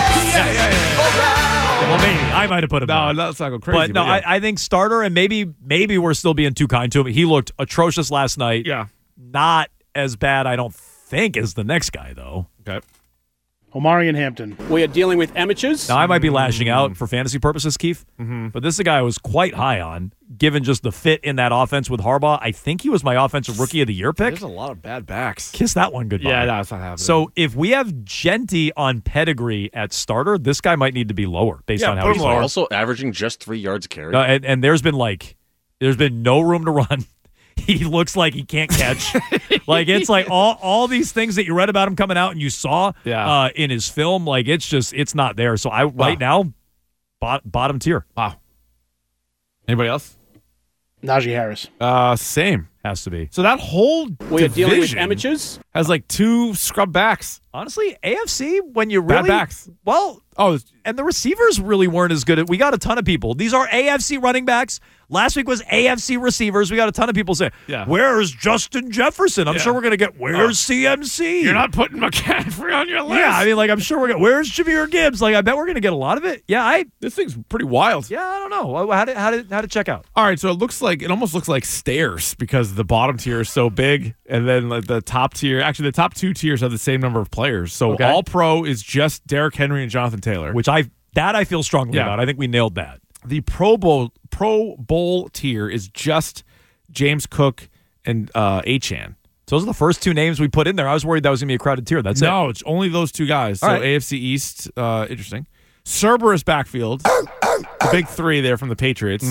Well, maybe I might have put him. No, down. let's not go crazy. But no, yeah. I think starter, and maybe we're still being too kind to him. He looked atrocious last night. Yeah. Not as bad, I don't think, as the next guy though. Okay. Omarion Hampton. We are dealing with amateurs. Now I might be lashing out for fantasy purposes, Keith, Mm-hmm. but this is a guy I was quite high on, given just the fit in that offense with Harbaugh. I think he was my offensive rookie of the year pick. There's a lot of bad backs. Kiss that one goodbye. Yeah, that's not happening. So if we have Genty on pedigree at starter, this guy might need to be lower based on how he's playing. Also averaging just 3 yards a carry. And there's been no room to run. He looks like he can't catch. Like it's like all these things that you read about him coming out and you saw in his film. Like it's not there. So right now, bottom tier. Wow. Anybody else? Najee Harris. Same. Has to be. So that whole We are dealing with division amateurs. has like 2 scrub backs. Honestly, AFC, when you really... Bad backs. Well, and the receivers really weren't as good. We got a ton of people. These are AFC running backs. Last week was AFC receivers. We got a ton of people saying, where's Justin Jefferson? I'm sure we're going to get, where's CMC? You're not putting McCaffrey on your list. Yeah, I mean, like, I'm sure we're going to, where's Jahmyr Gibbs? Like, I bet we're going to get a lot of it. Yeah, This thing's pretty wild. Yeah, I don't know. How did it check out? All right, so it almost looks like stairs because the bottom tier is so big, and then like the top tier, actually the top 2 tiers have the same number of players. So all pro is just Derrick Henry and Jonathan Taylor, Which I feel strongly about. I think we nailed that. The Pro Bowl tier is just James Cook and Achane. So those are the first 2 names we put in there. I was worried that was going to be a crowded tier. That's No, it's only those 2 guys. So All right. AFC East, interesting. Cerberus backfield, the big 3 there from the Patriots.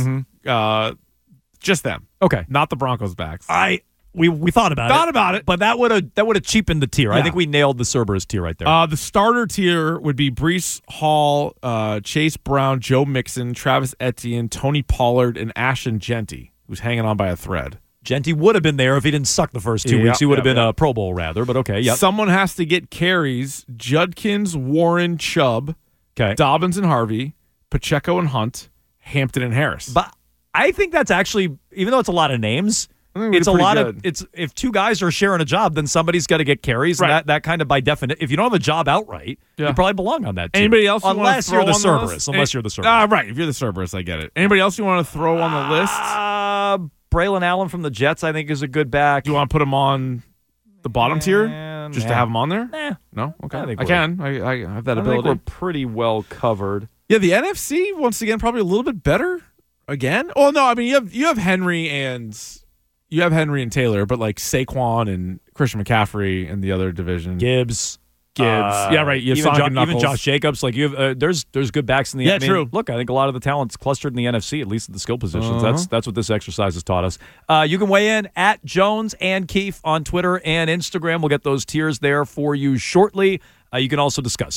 Just them. Okay. Not the Broncos backs. We thought about it. But that would have cheapened the tier. Yeah. I think we nailed the Cerberus tier right there. The starter tier would be Breece Hall, Chase Brown, Joe Mixon, Travis Etienne, Tony Pollard, and Ashton Genty, who's hanging on by a thread. Genty would have been there if he didn't suck the first 2 weeks. He would have been a Pro Bowl rather, but okay. Yep. Someone has to get carries. Judkins, Warren, Chubb, Dobbins and Harvey, Pacheco and Hunt, Hampton and Harris. But I think that's actually, even though it's a lot of names, it's a lot of if 2 guys are sharing a job, then somebody's got to get carries. Right. And that kind of by definition, if you don't have a job outright, you probably belong on that team. Anybody else? Unless you're the Cerberus. Unless you're the Cerberus. Right. If you're the Cerberus, I get it. Anybody else you want to throw on the list? Braylon Allen from the Jets, I think, is a good back. Do you want to put him on the bottom tier just to have him on there? Nah. No? Okay. I can. I have that I ability. think we're pretty well covered. Yeah, the NFC, once again, probably a little bit better again. Oh, no, I mean, you have Henry and Taylor, but like Saquon and Christian McCaffrey in the other division. Gibbs. Yeah, right. You have even Josh Jacobs. Like you have, there's good backs in the. Yeah, true. Look, I think a lot of the talent's clustered in the NFC, at least at the skill positions. That's what this exercise has taught us. You can weigh in at Jones and Keefe on Twitter and Instagram. We'll get those tiers there for you shortly. You can also discuss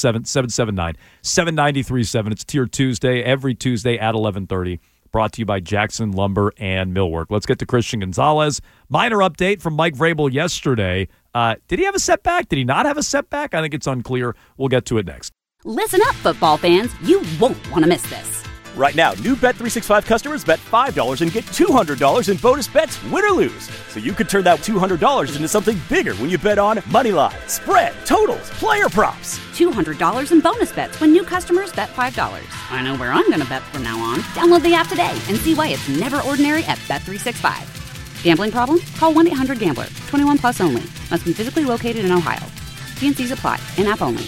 617-779-7937. It's Tier Tuesday, every Tuesday at 11:30. Brought to you by Jackson Lumber and Millwork. Let's get to Christian Gonzalez. Minor update from Mike Vrabel yesterday. Did he have a setback? Did he not have a setback? I think it's unclear. We'll get to it next. Listen up, football fans. You won't want to miss this. Right now, new Bet365 customers bet $5 and get $200 in bonus bets, win or lose. So you could turn that $200 into something bigger when you bet on Moneyline, spread, totals, player props. $200 in bonus bets when new customers bet $5. I know where I'm going to bet from now on. Download the app today and see why it's never ordinary at Bet365. Gambling problem? Call 1-800-GAMBLER. 21 plus only. Must be physically located in Ohio. T&Cs apply. In-app only.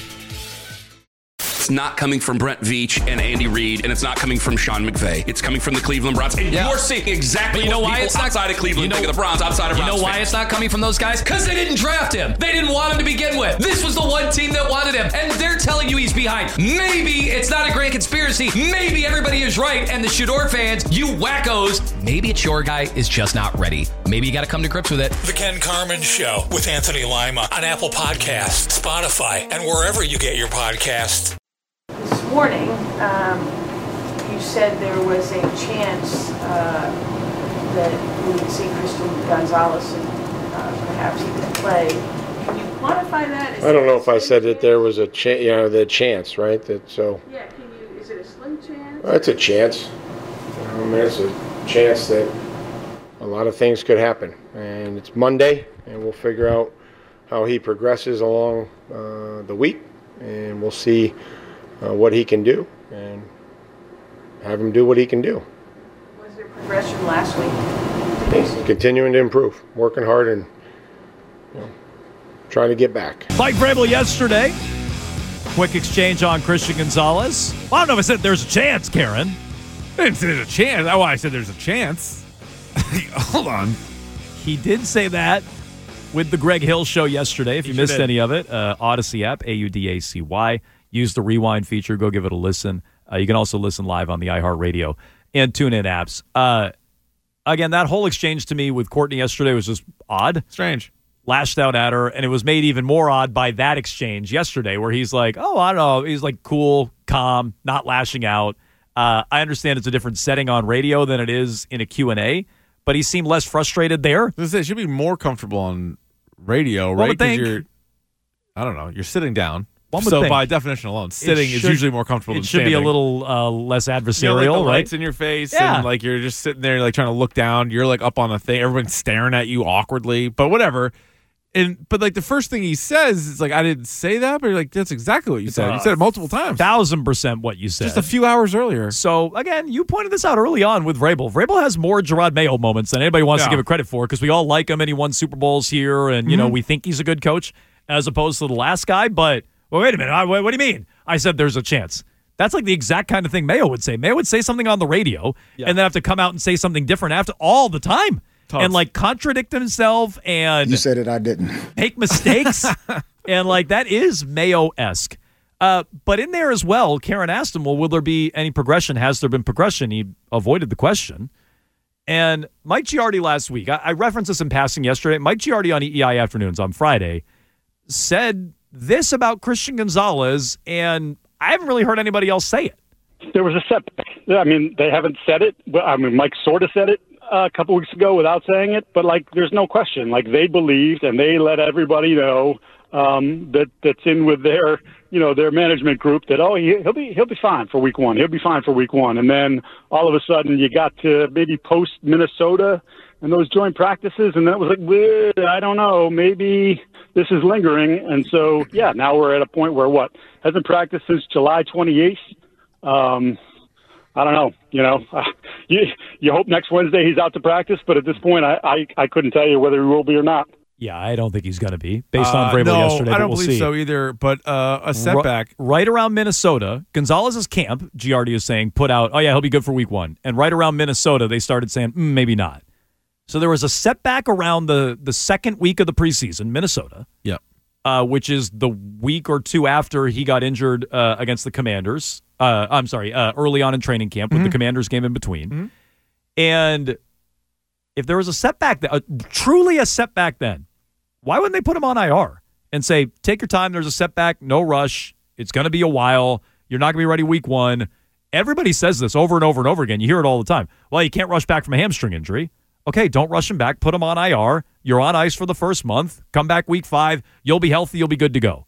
It's not coming from Brent Veach and Andy Reid, and it's not coming from Sean McVay. It's coming from the Cleveland Browns. And you're seeing exactly what people outside of Cleveland think of the Browns, outside of Browns. You know why it's not coming from those guys? Because they didn't draft him. They didn't want him to begin with. This was the one team that wanted him, and they're telling you he's behind. Maybe it's not a grand conspiracy. Maybe everybody is right, and the Shador fans, you wackos, maybe it's your guy is just not ready. Maybe you got to come to grips with it. The Ken Carman Show with Anthony Lima on Apple Podcasts, Spotify, and wherever you get your podcasts. This morning, you said there was a chance that we would see Christian Gonzalez and perhaps even play. Can you quantify that? I don't know if I said that there was a the chance, right? That so. Yeah, is it a slim chance? It's a chance. It's a chance that a lot of things could happen, and it's Monday, and we'll figure out how he progresses along the week, and we'll see what he can do, and have him do what he can do. Was there progression last week? He's continuing to improve, working hard, and trying to get back. Mike Vrabel yesterday. Quick exchange on Christian Gonzalez. Well, I don't know if I said there's a chance, Karen. I didn't say there's a chance. Oh, I said there's a chance. Hold on. He did say that with the Greg Hill Show yesterday. If you missed any of it, Odyssey app, AUDACY. Use the rewind feature. Go give it a listen. You can also listen live on the iHeartRadio and TuneIn apps. Again, that whole exchange to me with Courtney yesterday was just odd. Strange. Lashed out at her, and it was made even more odd by that exchange yesterday where he's like, oh, I don't know. He's like cool, calm, not lashing out. I understand it's a different setting on radio than it is in a Q&A, but he seemed less frustrated there. It should be more comfortable on radio, right? Because I don't know, you're sitting down. So by definition alone, sitting is usually more comfortable than standing. It should be a little less adversarial, like the right? Lights in your face, and like you're just sitting there, like trying to look down. You're like up on a thing. Everyone's staring at you awkwardly, but whatever. But like the first thing he says is like, I didn't say that, but you're like, that's exactly what you said. You said it multiple times. 1,000% what you said. Just a few hours earlier. So again, you pointed this out early on with Vrabel. Vrabel has more Gerard Mayo moments than anybody wants to give it credit for because we all like him and he won Super Bowls here, and you know we think he's a good coach as opposed to the last guy, but. Well, wait a minute. What do you mean? I said there's a chance. That's like the exact kind of thing Mayo would say. Mayo would say something on the radio and then have to come out and say something different after all the time and like contradict himself and you said it, I didn't. Make mistakes. And like that is Mayo-esque. But in there as well, Karen asked him, well, will there be any progression? Has there been progression? He avoided the question. And Mike Giardi last week, I referenced this in passing yesterday. Mike Giardi on EEI Afternoons on Friday said this about Christian Gonzalez, and I haven't really heard anybody else say it. There was a setback. I mean, they haven't said it. I mean, Mike sort of said it a couple weeks ago without saying it, but like, there's no question. Like, they believed and they let everybody know that's in with their, their management group that he'll be fine for week one. He'll be fine for week one, and then all of a sudden you got to maybe post Minnesota and those joint practices, and that was like, I don't know, maybe this is lingering. And so, now we're at a point where hasn't practiced since July 28th. I don't know, you hope next Wednesday he's out to practice, but at this point I couldn't tell you whether he will be or not. Yeah, I don't think he's going to be based on Vrabel yesterday. I don't we'll believe see. so either, but a setback. Right around Minnesota, Gonzalez's camp, Giardi is saying, put out, he'll be good for week one. And right around Minnesota, they started saying, maybe not. So there was a setback around the second week of the preseason, Minnesota. Yeah. Which is the week or two after he got injured against the Commanders. Early on in training camp with the Commanders game in between. And if there was a setback, truly a setback then, why wouldn't they put him on IR and say, take your time. There's a setback. No rush. It's going to be a while. You're not going to be ready week 1. Everybody says this over and over and over again. You hear it all the time. Well, you can't rush back from a hamstring injury. Okay, don't rush him back. Put him on IR. You're on ice for the first month. Come back week 5. You'll be healthy. You'll be good to go.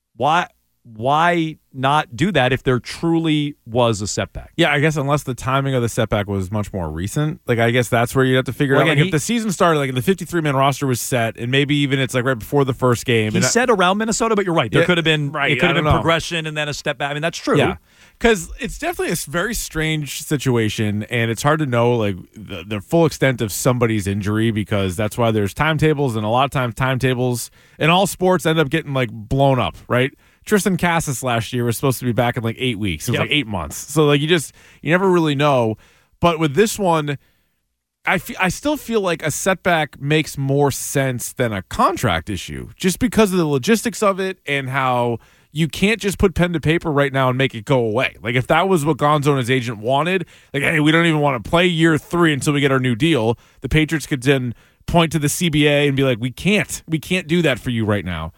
Why not do that if there truly was a setback? Yeah, I guess unless the timing of the setback was much more recent. Like, I guess that's where you'd have to figure out. Like, if the season started, like, the 53-man roster was set, and maybe even it's, like, right before the first game. He said around Minnesota, but you're right. There could have been progression and then a step back. I mean, that's true. Yeah, because it's definitely a very strange situation, and it's hard to know, like, the full extent of somebody's injury, because that's why there's timetables, and a lot of times timetables in all sports end up getting, like, blown up, right? Tristan Cassis last year was supposed to be back in like 8 weeks. It was like 8 months. So like you never really know. But with this one, I still feel like a setback makes more sense than a contract issue, just because of the logistics of it and how you can't just put pen to paper right now and make it go away. Like if that was what Gonzo and his agent wanted, like, hey, we don't even want to play year 3 until we get our new deal, the Patriots could then point to the CBA and be like, we can't do that for you right now.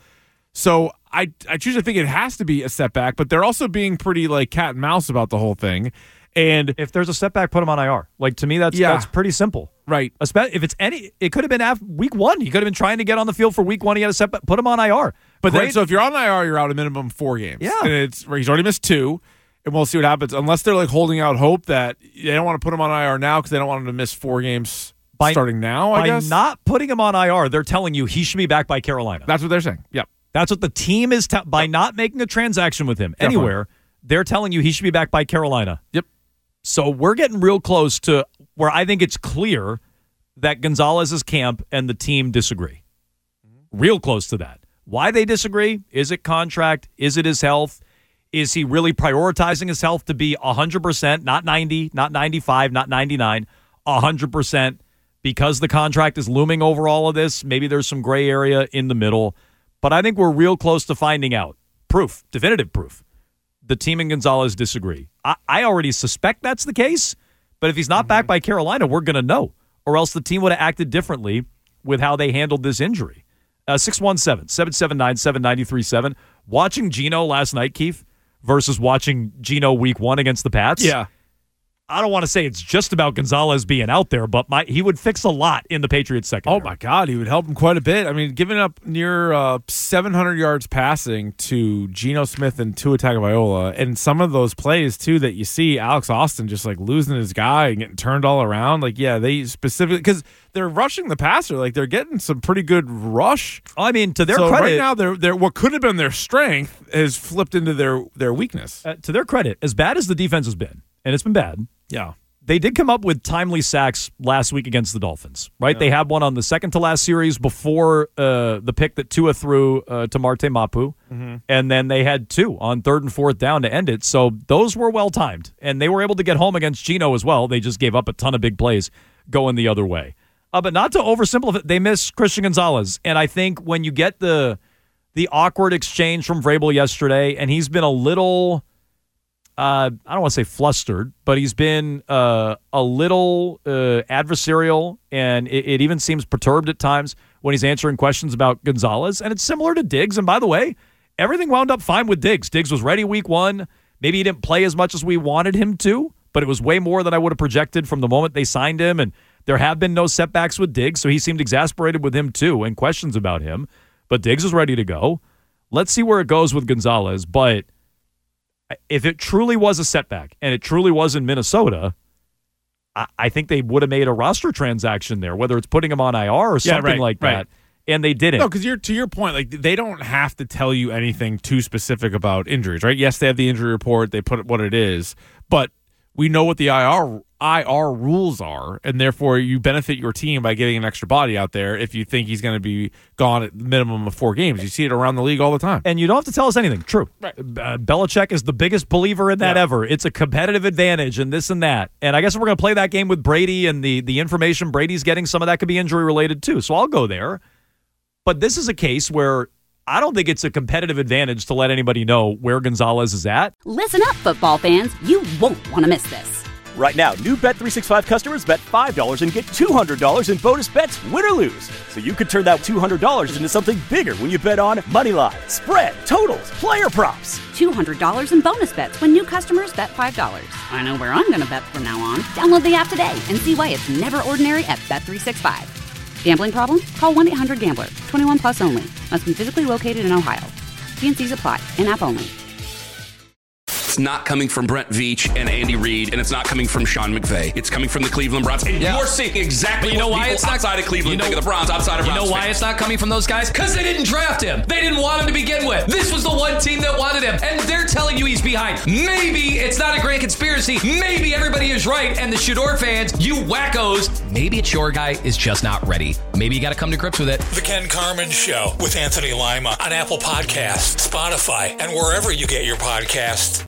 So I choose to think it has to be a setback, but they're also being pretty like cat and mouse about the whole thing. And if there's a setback, put him on IR. Like, to me, that's pretty simple. Right. If it's it could have been after week 1. He could have been trying to get on the field for week 1. He had a setback. Put him on IR. But then, so if you're on IR, you're out a minimum 4 games. Yeah. And he's already missed 2, and we'll see what happens. Unless they're like holding out hope that they don't want to put him on IR now because they don't want him to miss 4 games starting now, I guess. By not putting him on IR, they're telling you he should be back by Carolina. That's what they're saying. Yep. That's what the team is by not making a transaction with him anywhere. They're telling you he should be back by Carolina. Yep. So we're getting real close to where I think it's clear that Gonzalez's camp and the team disagree. Real close to that. Why they disagree? Is it contract? Is it his health? Is he really prioritizing his health to be 100%, not 90, not 95, not 99, 100%? Because the contract is looming over all of this, maybe there's some gray area in the middle. But I think we're real close to finding out. Proof, definitive proof. The team and Gonzalez disagree. I already suspect that's the case, but if he's not back by Carolina, we're going to know. Or else the team would have acted differently with how they handled this injury. 617-779-7937. Watching Geno last night, Keith, versus watching Geno week 1 against the Pats. Yeah. I don't want to say it's just about Gonzalez being out there, but he would fix a lot in the Patriots secondary. Oh, my God. He would help him quite a bit. I mean, giving up near 700 yards passing to Geno Smith and Tua Tagovailoa, and some of those plays, too, that you see Alex Austin just, like, losing his guy and getting turned all around. Like, yeah, they specifically – because they're rushing the passer. Like, they're getting some pretty good rush. I mean, to their credit – right now, they're what could have been their strength has flipped into their weakness. To their credit, as bad as the defense has been, and it's been bad – yeah. They did come up with timely sacks last week against the Dolphins, right? Yeah. They had one on the second to last series before the pick that Tua threw to Marte Mapu. Mm-hmm. And then they had 2 on 3rd and 4th down to end it. So those were well-timed. And they were able to get home against Geno as well. They just gave up a ton of big plays going the other way. But not to oversimplify, they miss Christian Gonzalez. And I think when you get the awkward exchange from Vrabel yesterday, and he's been a little... I don't want to say flustered, but he's been a little adversarial, and it even seems perturbed at times when he's answering questions about Gonzalez. And it's similar to Diggs. And by the way, everything wound up fine with Diggs. Diggs was ready week 1. Maybe he didn't play as much as we wanted him to, but it was way more than I would have projected from the moment they signed him. And there have been no setbacks with Diggs, so he seemed exasperated with him too and questions about him. But Diggs is ready to go. Let's see where it goes with Gonzalez. But if it truly was a setback, and it truly was in Minnesota, I think they would have made a roster transaction there, whether it's putting him on IR or something like that. And they didn't. No, because to your point, like they don't have to tell you anything too specific about injuries, right? Yes, they have the injury report. They put it what it is, but we know what the IR rules are, and therefore you benefit your team by getting an extra body out there if you think he's going to be gone at the minimum of 4 games. You see it around the league all the time. And you don't have to tell us anything. True. Right. Belichick is the biggest believer in that ever. It's a competitive advantage and this and that. And I guess we're going to play that game with Brady, and the information Brady's getting, some of that could be injury-related too. So I'll go there. But this is a case where I don't think it's a competitive advantage to let anybody know where Gonzalez is at. Listen up, football fans. You won't want to miss this. Right now, new Bet365 customers bet $5 and get $200 in bonus bets, win or lose. So you could turn that $200 into something bigger when you bet on moneyline, spread, totals, player props. $200 in bonus bets when new customers bet $5. I know where I'm going to bet from now on. Download the app today and see why it's never ordinary at Bet365. Gambling problem? Call 1-800-GAMBLER. 21 plus only. Must be physically located in Ohio. T&Cs apply. In-app only. It's not coming from Brent Veach and Andy Reid, and it's not coming from Sean McVay. It's coming from the Cleveland Browns. And you're seeing exactly what people outside of Cleveland think of the Browns, outside of Browns. You know why it's not coming from those guys? Because they didn't draft him. They didn't want him to begin with. This was the one team that wanted him, and they're telling you he's behind. Maybe it's not a grand conspiracy. Maybe everybody is right, and the Shador fans, you wackos, maybe it's your guy is just not ready. Maybe you got to come to grips with it. The Ken Carman Show with Anthony Lima on Apple Podcasts, Spotify, and wherever you get your podcasts.